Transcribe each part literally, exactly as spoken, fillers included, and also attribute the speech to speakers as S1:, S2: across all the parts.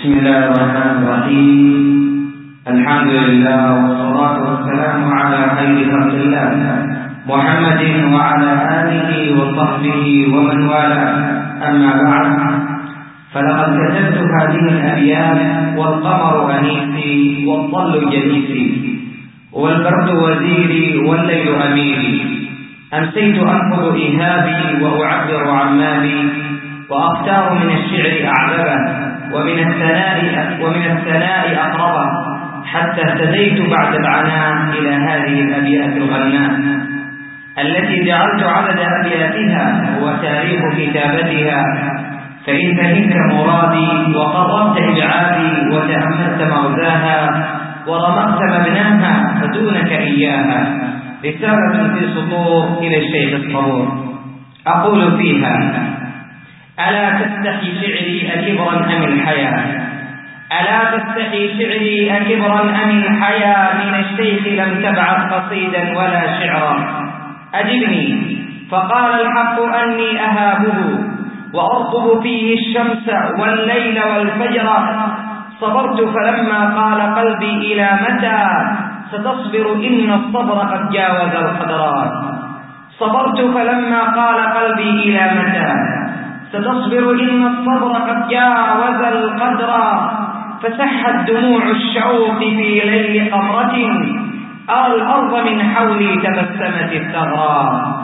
S1: بسم الله الرحمن الرحيم. الحمد لله والصلاة والسلام على خير خلق الله محمد وعلى آله وصحبه ومن والاه. أما بعد، فلقد كتبت هذه الأبيات والقمر أنيسي والظل جليسي والبرد وزيري والليل أميري. أمسيت أنقض إيهابي وأعبر عن مالي، وأختار من الشعر أعذبه ومن الثناء ومن الثناء أقربه، حتى اهتديت بعد العناء إلى هذه الأبيات الغناء التي جعلت عدد أبياتها وتاريخ كتابتها. فإن فهمت مرادي وقربت إبعادي وتأملت مغزاها ورمقت مبناها فدونك إياها. رسالة في سطور إلى الشيخ الصبور، أقول فيها: ألا تستحي شعري أكبرا أم الحياة؟ ألا تستحي شعري أكبرا أم الحياة؟ من الشيخ لم تبعث قصيدا ولا شعرا. أجبني، فقال الحق أني أهابه وأرقب فيه الشمس والليل والفجر. صبرت فلما قال قلبي إلى متى ستصبر إن الصبر قد جاوز القدرات. صبرت فلما قال قلبي إلى متى ستصبر إن الصبر قد جاوز القدر. فسحت دموع الشوق في ليل قمرة، أرى الأرض من حولي تبسمت الثغرى.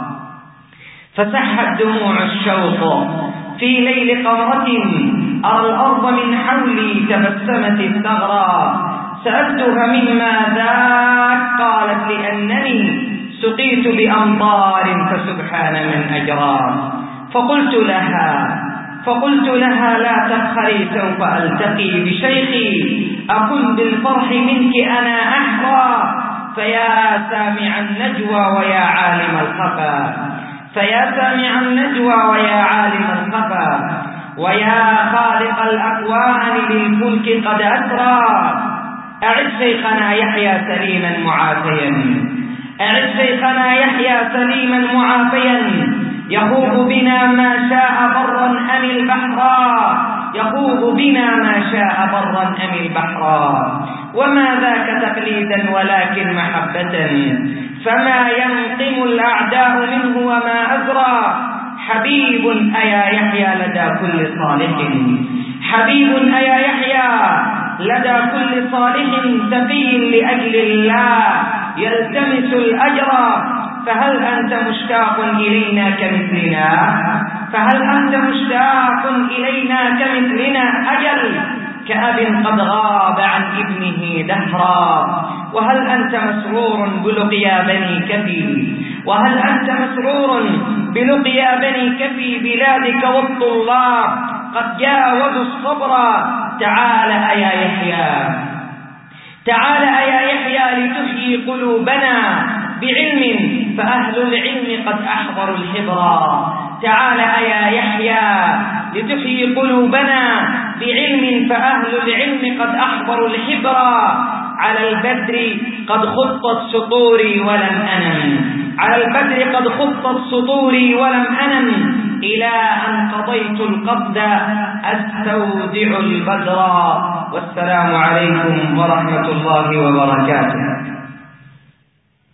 S1: فسحت دموع الشوق في ليل قمرة، أرى الأرض من حولي تبسمت الثغرى. سألتها مما ذاك، قالت لأنني سقيت بأمطار فسبحان من أجرى. فقلت لها فقلت لها لا تفخري، سوف ألتقي بشيخي أكن بالفرح منك أنا أحرى. فيا سامع النجوى ويا عالم الخفا، فيا سامع النجوى ويا عالم الخفا، ويا خالق الأكوان للفلك قد أسرى. أعد شيخنا يحيى سليما معافيا، أعد شيخنا يحيى سليما معافيا. يخوض بنا ما شاء برا أم البحرا، يخوض بنا ما شاء برا أم البحرا. وما ذاك تقليدا ولكن محبة، فما ينقم الأعداء منه وما أزرى. حبيب أيا يحيى لدى كل صالح، حبيب أيا يحيى لدى كل صالح، تقي لأجل الله يلتمس الأجر. فهل أنت مشتاق إلينا كمثلنا، فهل أنت مشتاق إلينا كمثلنا؟ أجل كأب قد غاب عن ابنه دهرا. وهل أنت مسرور بلقيا بني كفي، وهل أنت مسرور بلقيا بني كفي؟ بلادك والطلاب قد جاوزوا الصبر. تعال أيا يحيى، تعال أيا يحيى لتحيي قلوبنا بعلم، فأهل العلم قد أحضروا الحبرى. تعال أيا يحيى لتحيي قلوبنا بعلم، فأهل العلم قد أحضروا الحبرى. على البدر قد خطت سطوري ولم أنم، على البدر قد خطت سطوري ولم أنم، إلى أن قضيت القبض أستودع البدر. والسلام عليكم ورحمة الله وبركاته.